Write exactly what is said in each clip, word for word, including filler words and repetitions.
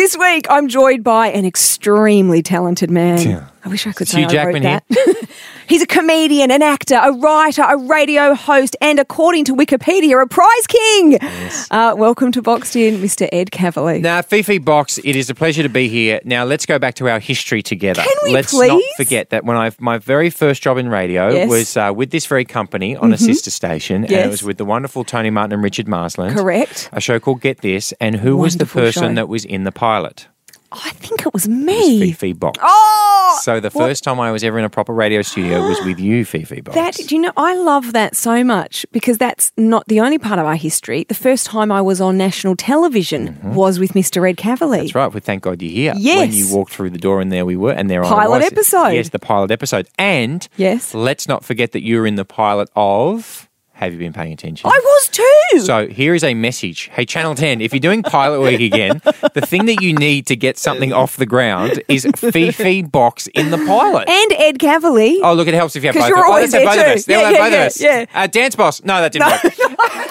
This week, I'm joined by an extremely talented man. Yeah. I wish I could It's say Hugh I Jackman wrote that. He's a comedian, an actor, a writer, a radio host, and according to Wikipedia, a prize king. Yes. Uh, welcome to Boxed In, Mister Ed Cavalier. Now, Fifi Box, it is a pleasure to be here. Now, let's go back to our history together. Can we let's please? not forget that when I my very first job in radio Yes. was uh, with this very company on a sister station, and Yes. it was with the wonderful Tony Martin and Richard Marsland. Correct. A show called Get This, and who was the Wonderful person show. that was in the pilot? I think it was It was me. Fifi Box. Oh! So the What- first time I was ever in a proper radio studio was with you, Fifi Box. That, do you know, I love that so much because that's not the only part of our history. The first time I was on national television was with Mister Ed Cavalier. That's right. Well, thank God you're here. Yes. When you walked through the door and there we were, and there I Pilot was. episode. Yes, the pilot episode. And Yes. let's not forget that you were in the pilot of... Have you been paying attention? I was too. So here is a message. Hey, Channel ten, if you're doing pilot week again, the thing that you need to get something off the ground is Fifi Box in the pilot. and Ed Cavalier. Oh, look, it helps if you have 'Cause both. you're of us. Oh, always let's have there both of too. us. They'll Yeah, have yeah, both yeah, of us. yeah. Uh, Dance Boss. No, that didn't work.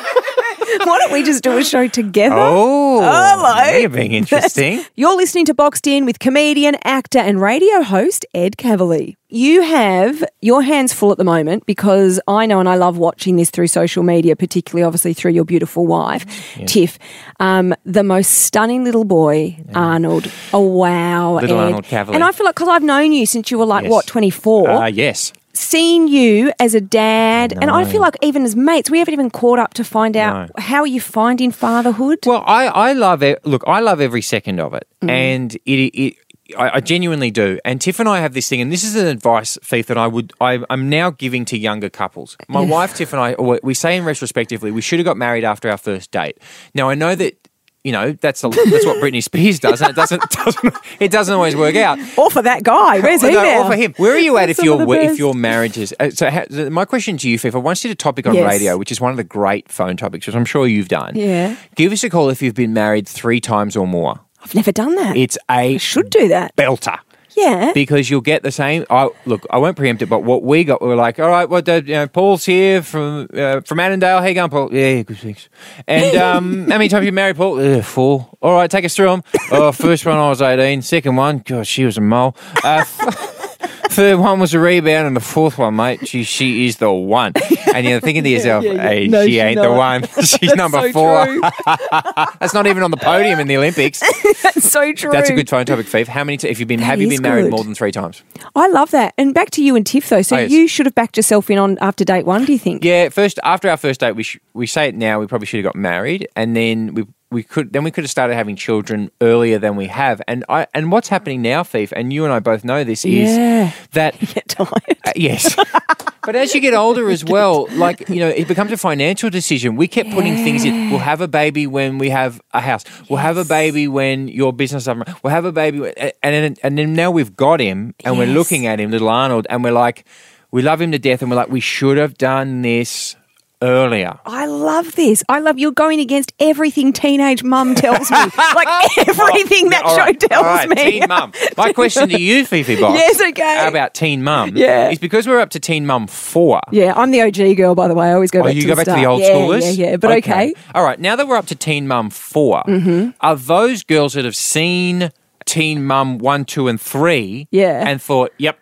Why don't we just do a show together? Oh, Hello. you're being interesting. You're listening to Boxed In with comedian, actor, and radio host Ed Cavalier. You have your hands full at the moment because I know and I love watching this through social media, particularly obviously through your beautiful wife, Tiff. Um, the most stunning little boy, Arnold. Oh, wow, Little Ed. Arnold Cavalier. And I feel like, because I've known you since you were like, Yes. what, twenty-four? Uh, yes. Seeing you as a dad, and I No. feel like even as mates, we haven't even caught up to find out No. how are you finding fatherhood? Well, I, I love it. Look, I love every second of it. Mm. And it, it I, I genuinely do. And Tiff and I have this thing, and this is an advice, Faith, that I would, I, I'm now giving to younger couples. My wife, Tiff, and I, or we say in retrospectively, we should have got married after our first date. Now, I know that, you know, that's a, that's what Britney Spears does, and it doesn't, doesn't it doesn't always work out. Or for that guy, where's he No, now? or for him. Where are you at if Some of your the if best. your marriage is? Uh, so, ha, my question to you, Fiff, I once did a topic on Yes. radio, which is one of the great phone topics, which I'm sure you've done. Yeah. Give us a call if you've been married three times or more. I've never done that. It's a I should do that. belter. Yeah. Because you'll get the same. I look, I won't preempt it, but what we got, we were like, all right, well, uh, you know, Paul's here from uh, from Annandale. How you going, Paul? Yeah, good, thanks. And um, how many times you married, Paul? Uh, four. All right, take us through them. Oh, first one I was eighteen. Second one, God, she was a mole. Uh, third one was a rebound, and the fourth one, mate, she she is the one. And you're thinking to yourself, yeah, yeah. hey, No, she she's ain't the not. one. She's That's number so four. true. That's not even on the podium in the Olympics. That's so true. That's a good phone topic, Fief. How many? T- if you've been, That have you is been married good. more than three times? I love that. And back to you and Tiff, though. So Oh, yes. you should have backed yourself in on after date one, do you think? Yeah, first after our first date, we sh- we say it now. We probably should have got married, and then we we could then we could have started having children earlier than we have. And I and what's happening now, Fief, and you and I both know this Yeah. is that Get tired. uh, yes. But as you get older as well, like, you know, it becomes a financial decision. We kept putting things in. We'll have a baby when we have a house. We'll have a baby when your business. We'll have a baby, when, and then, and then now we've got him, and we're Yes. looking at him, little Arnold, and we're like, we love him to death, and we're like, we should have done this earlier. I love this. I love you're going against everything teenage mum tells me. Like everything that All show right, tells all right, me. Teen mum. My question to you, Fifi Box. Yes, okay. About Teen Mum. Yeah. Is because we're up to Teen Mum four. Yeah, I'm the O G girl, by the way. I always go Oh, back you to go the back to start. the old yeah, schoolers? Yeah, yeah, but okay. All right, now that we're up to Teen Mum four, Mm-hmm. are those girls that have seen Teen Mum one, two, and three Yeah. and thought, yep,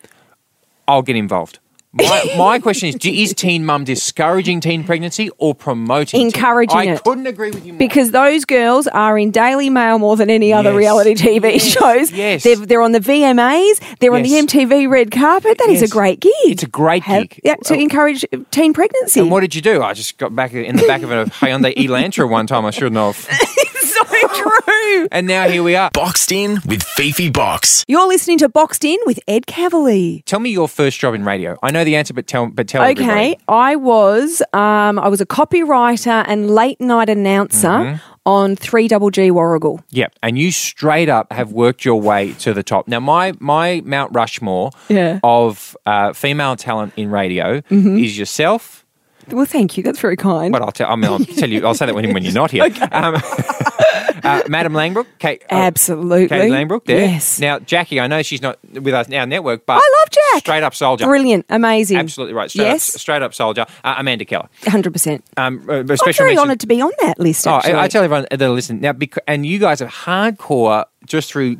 I'll get involved? My, my question is, do- is Teen Mum discouraging teen pregnancy or promoting teen- Encouraging I it. couldn't agree with you more. Because those girls are in Daily Mail more than any other Yes. reality T V Yes. shows. Yes. They're, they're on the V M As. They're on the Yes. M T V red carpet. That is Yes. a great gig. It's a great Have- gig. Yeah, to Oh. encourage teen pregnancy. And what did you do? I just got back in the back of a Hyundai Elantra one time. I shouldn't have. so true. And now here we are. Boxed In with Fifi Box. You're listening to Boxed In with Ed Cavalier. Tell me your first job in radio. I know the answer, but tell, but tell Okay, everybody. I was um, I was a copywriter and late night announcer Mm-hmm. on three Double G Warrigal. Yep, and you straight up have worked your way to the top. Now, my my Mount Rushmore Yeah. of uh, female talent in radio is yourself, Well, thank you. That's very kind. But I'll tell. I mean, I'll tell you. I'll say that when when you're not here. Um, uh, Madam Langbrook, Kate. Uh, Absolutely. Kate Langbrook. There. Yes. Now, Jackie. I know she's not with us now, network, but I love Jack. Straight up soldier. Brilliant. Amazing. Absolutely right. Straight Yes. up, straight up soldier. Uh, Amanda Keller. one hundred percent. Um, uh, I'm special very mention- honoured to be on that list, Oh, actually. I, I tell everyone that listen now, because, and you guys are hardcore just through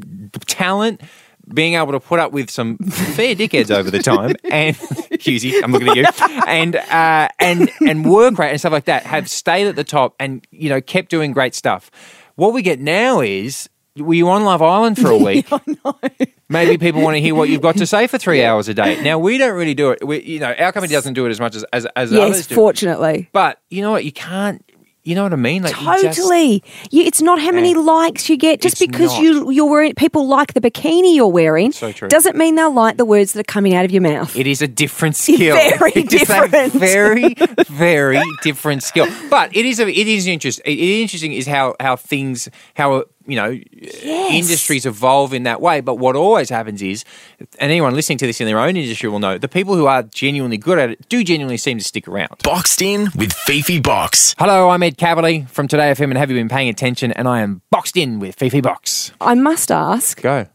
talent, being able to put up with some fair dickheads over the time, and Husey, I'm looking at you, and uh, and and work rate and stuff like that have stayed at the top, and you know kept doing great stuff. What we get now is, were you on Love Island for a week? I know. Maybe people want to hear what you've got to say for three hours a day. Now we don't really do it. We, you know, our company doesn't do it as much as as, as Yes, others do. fortunately. But you know what? You can't. You know what I mean? Like you just- Totally. You, it's not how many Yeah. likes you get. Just It's because not. you you're wearing people like the bikini you're wearing So true. doesn't mean they'll like the words that are coming out of your mouth. It is a different skill. Very It is a different. very, very different skill. But it is a, it is interesting. It is interesting is how how things how you know industries evolve in that way. But what always happens is, and anyone listening to this in their own industry will know, the people who are genuinely good at it do genuinely seem to stick around. Boxed in with Fifi Box. Hello, I'm Ed Cavalier from Today F M, and have you been paying attention? And I am boxed in with Fifi Box. I must ask Go.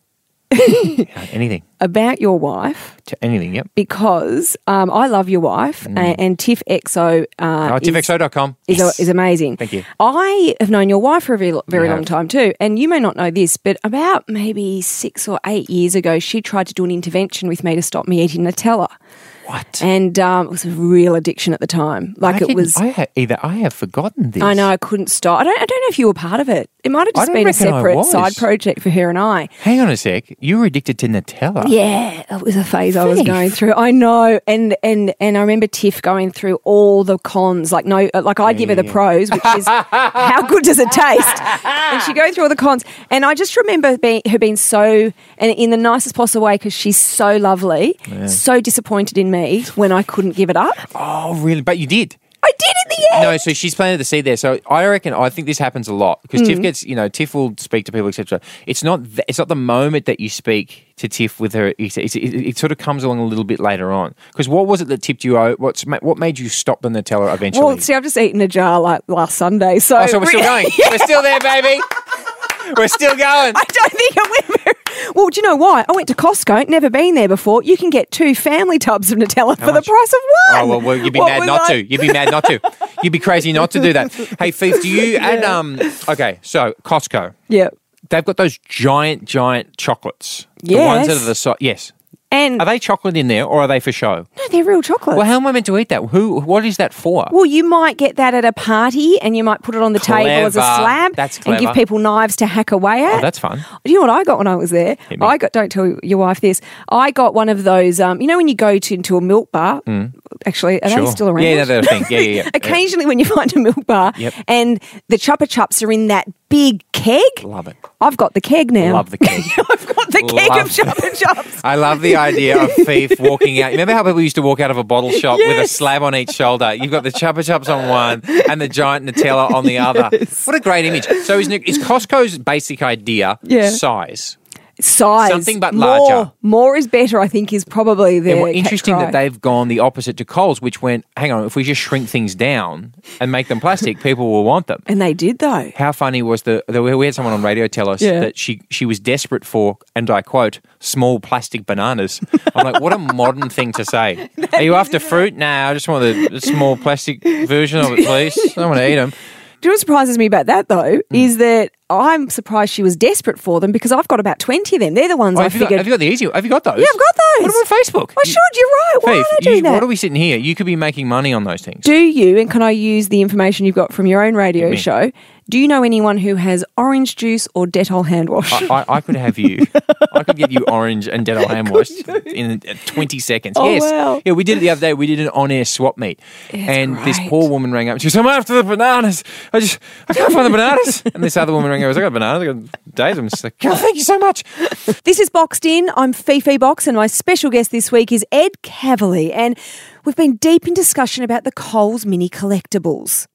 Anything. about your wife To anything, yep. because um, I love your wife and, and Tiff Exo uh, Oh, is, tiff x o dot com. is, Yes. is amazing. Thank you. I have known your wife for a very, very You long have. time too, and you may not know this, but about maybe six or eight years ago, she tried to do an intervention with me to stop me eating Nutella. What? And um, it was a real addiction at the time. Like I it didn't- was. I ha- either I have forgotten this. I know I couldn't stop. I don't. I don't know if you were part of it. It might have I just don't been a reckon I separate was. side project for her and I. Hang on a sec. You were addicted to Nutella. Yeah, it was a phase I was Faith. going through. I know, and and and I remember Tiff going through all the cons. Like no, like I'd give her the yeah. pros, which is how good does it taste, and she'd go through all the cons. And I just remember being, her being so, and in the nicest possible way, because she's so lovely, so disappointed in me when I couldn't give it up. Oh, really? But you did. I did in the end. No, so she's planted the seed there. So I reckon I think this happens a lot because Mm. Tiff gets, you know, Tiff will speak to people, et cetera. It's not th- it's not the moment that you speak to Tiff with her. It's, it's, it, it sort of comes along a little bit later on. Because what was it that tipped you out? What's ma- what made you stop the Nutella eventually? Well, see, I've just eaten a jar like last Sunday, so oh, so we're still going. We're still there, baby. We're still going. I don't think it went very... Well, do you know why? I went to Costco, never been there before. You can get two family tubs of Nutella for the much? price of one. Oh, well, well you'd be What mad was not I- to. You'd be mad not to. You'd be crazy not to do that. Hey, Fief, do you and um? Okay, so Costco, Yeah. they've got those giant, giant chocolates. The ones that Yes. are the size. Yes. And Are they chocolate in there, or are they for show? no, they're real chocolates. Well, how am I meant to eat that? Who? What is that for? Well, you might get that at a party and you might put it on the table as a Clever. slab That's and clever. give people knives to hack away at. Oh, that's fun. Do you know what I got when I was there? Hit me. I got, don't tell your wife this, I got one of those, um, you know when you go to into a milk bar, actually, are they Sure. still around? Yeah, no, they're a thing. Yeah, yeah, yeah. Occasionally when you find a milk bar Yep. and the Chupa Chups are in that big keg, Love it. I've got the keg now. Love the keg. I've got the keg Love of Chupa Chups. I love the idea of Fief walking out. Remember how people used to walk out of a bottle shop with a Yes. slab on each shoulder? You've got the Chupa Chups on one and the giant Nutella on the other. What a great image. So is, is Costco's basic idea Yeah. size? Size. Something but more, larger. More is better, I think, is probably the And what catch interesting cry. that they've gone the opposite to Coles, which went, hang on, if we just shrink things down and make them plastic, people will want them. And they did, though. How funny was the, the we had someone on radio tell us Yeah. that she she was desperate for, and I quote, small plastic bananas. I'm like, what a modern thing to say. Are you after fruit? Nah, I just want the, the small plastic version of it, please. I don't want to eat them. Do you know what surprises me about that, though, Hmm. is that I'm surprised she was desperate for them because I've got about twenty of them. They're the ones Oh, I have, you got, figured. have you got the easy? Have you got those? Yeah, I've got those. Put them on Facebook. I should, you're right. Why Faith, aren't I doing you- that? what are we sitting here? You could be making money on those things. Do you, and can I use the information you've got from your own radio me. show, do you know anyone who has orange juice or Dettol hand wash? I, I, I could have you. I could get you orange and Dettol hand wash in uh, twenty seconds. Oh, yes. wow. Yeah, we did it the other day. We did an on-air swap meet. and this great. poor woman rang up. She said, I'm after the bananas. I just, I can't find the bananas. And this other woman rang up. I was like, I got bananas. I got days. I'm just like, oh, thank you so much. This is Boxed In. I'm Fifi Box, and my special guest this week is Ed Cavalier. And we've been deep in discussion about the Coles mini collectibles.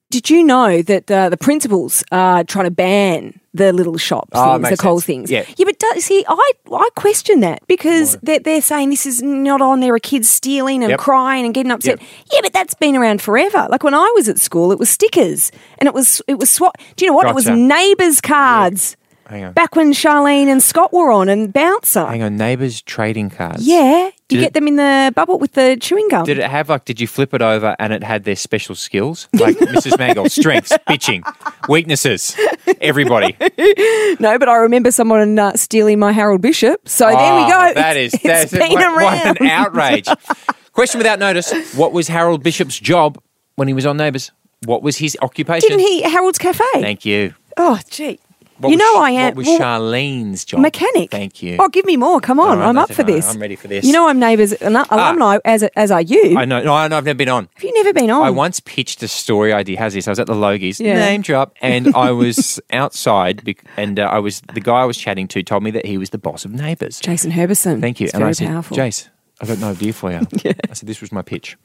Did you know that uh, the principals are trying to ban the little shops, Oh, things, the makes Coles sense. things? Yeah. Yeah, but do, see, I I question that because they're, they're saying this is not on. There are kids stealing and Yep. crying and getting upset. Yep. Yeah, but that's been around forever. Like when I was at school, it was stickers and it was it was swap. Do you know what? It was Gotcha. neighbours' cards. Hang on. Back when Charlene and Scott were on and Bouncer. Hang on, neighbours trading cards. Yeah, you Did get it- them in the bubble with the chewing gum. Did it have like? Did you flip it over and it had their special skills? Like Missus Mangle, strengths, bitching, weaknesses, everybody. No, but I remember someone uh, stealing my Harold Bishop. So there we Oh, go. That It's- is that's it's been what, around. what an outrage. Question without notice: what was Harold Bishop's job when he was on Neighbours? What was his occupation? Didn't he Harold's Cafe? Thank you. Oh, gee. What you was, know I am. What was well, Charlene's job? mechanic. Thank you. Oh, give me more. Come on. All right, I'm up that's for it. this. I'm ready for this. You know I'm neighbours an alumni as as are you. I know. No, I know. I've never been on. Have you never been on? I once pitched a story idea. How's this? I was at the Logies, Yeah. name drop, and I was outside, bec- and uh, I was the guy I was chatting to told me that he was the boss of Neighbours. Jason Herbison. Thank you. It's and very I said, powerful. Jace, I've got no idea for you. I said, this was my pitch.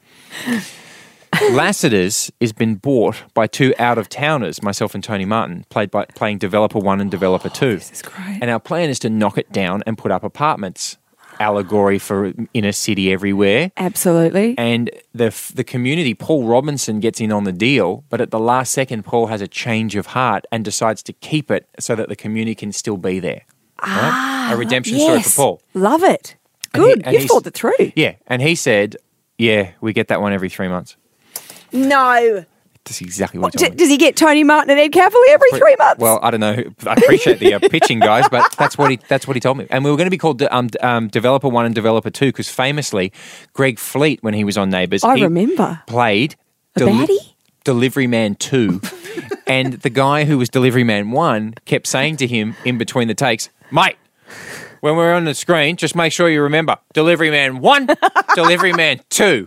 Lassiter's has been bought by two out-of-towners, myself and Tony Martin, played by playing Developer One and Developer Two. This is great. And our plan is to knock it down and put up apartments. Allegory for inner city everywhere. Absolutely. And the the community, Paul Robinson gets in on the deal, but at the last second, Paul has a change of heart and decides to keep it so that the community can still be there. Ah, Right? A redemption yes. story for Paul. Love it. And Good. he- and You've he's- thought that through. Yeah, and he said, "Yeah, we get that one every three months." No. That's exactly what he D- told me. does he get Tony Martin and Ed Cavalier every three months? Well, I don't know. I appreciate the uh, pitching, guys, but that's what he that's what he told me. And we were going to be called um, um, Developer One and Developer Two because famously, Greg Fleet, when he was on Neighbours, I he remember. played A baddie? Delivery Man Two, and the guy who was Delivery Man One kept saying to him in between the takes, "Mate, when we're on the screen, just make sure you remember Delivery Man One, Delivery Man Two,"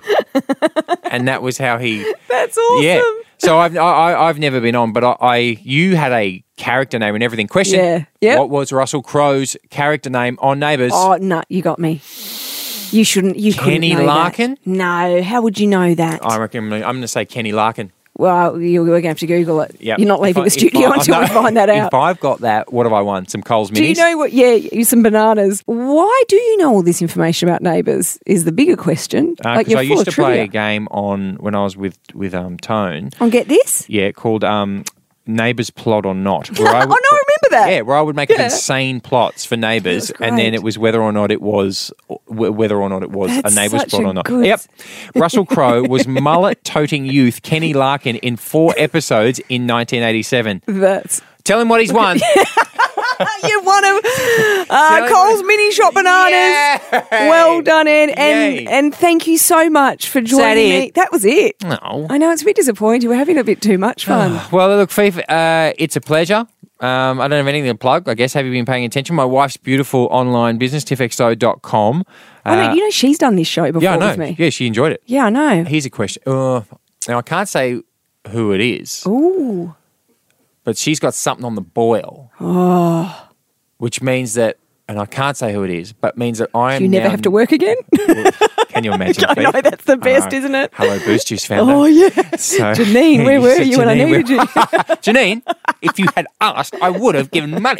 and that was how he. That's awesome. Yeah. So I've I, I've never been on, but I, I you had a character name and everything. Question: Yeah. Yep. What was Russell Crowe's character name on Neighbours? Oh, no, you got me. You shouldn't. You Kenny couldn't know Larkin? That. No, how would you know that? I reckon I'm going to say Kenny Larkin. Well, you're going to have to Google it. Yep. You're not leaving If the I- if studio I- until no, we find that out. If I've got that, what have I won? Some Coles minis? Do you know what? Yeah, you some bananas. Why do you know all this information about Neighbours? Is the bigger question. Uh, like 'cause you're I full used of to play trivia. a game on when I was with with um, Tone. On Get This? Yeah, called um, Neighbours Plot or Not. Where I Oh, no, I remember that. Yeah, where I would make up Yeah. insane plots for Neighbours, That's and then great. it was whether or not it was wh- whether or not it was That's a Neighbours such plot a or not. good- Yep. Russell Crowe was mullet-toting youth Kenny Larkin in four episodes in nineteen eighty-seven. That's Tell him what he's won. you won a uh, him Coles what- mini shop bananas. Yay! Well done, Ed, and Yay. and thank you so much for that joining me. it? That was it. No. I know it's a bit disappointing. We're having a bit too much fun. Well, look, Fifi, uh, it's a pleasure. Um, I don't have anything to plug. I guess, have you been paying attention? My wife's beautiful online business, tiff x o dot com. I know, you know she's done this show before Yeah, I know. with me. Yeah, she enjoyed it. Yeah, I know. Here's a question. Uh, now, I can't say who it is, Ooh. but she's got something on the boil. Oh. Which means that, and I can't say who it is, but means that I am You never now- have to work again? Can you imagine? I know, Fifi? that's the best, know. isn't it? Hello, Boost Juice founder. Oh, yeah. So, Janine, where were said, you when I "Janine, needed you?" where-" Janine, if you had asked, I would have given money.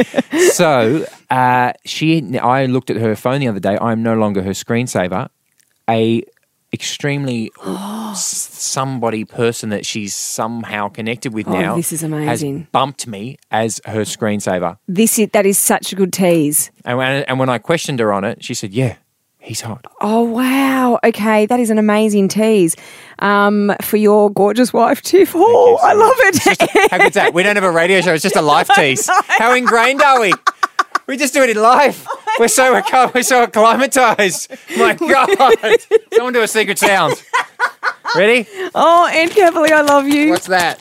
So uh, she, I looked at her phone the other day. I'm no longer her screensaver. A extremely s- somebody person that she's somehow connected with Oh, now. this is amazing. Has bumped me as her screensaver. This is, that is such a good tease. And when, and when I questioned her on it, she said, "Yeah, he's hot." Oh, wow. Okay, that is an amazing tease um, for your gorgeous wife, Tiff. Oh, so I love It's it. just- how good's that? We don't have a radio show. It's just a live tease. How ingrained are we? We just do it in live. We're so we're so acclimatized. My God! Someone do a secret sound. Ready? Oh, Ed Cavalier, I love you. What's that?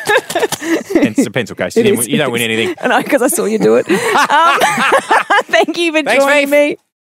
It's a pencil case. You, It didn't is, win- you don't it win is. anything. I know, because I saw you do it. Um, thank you for Thanks, joining Faith. me.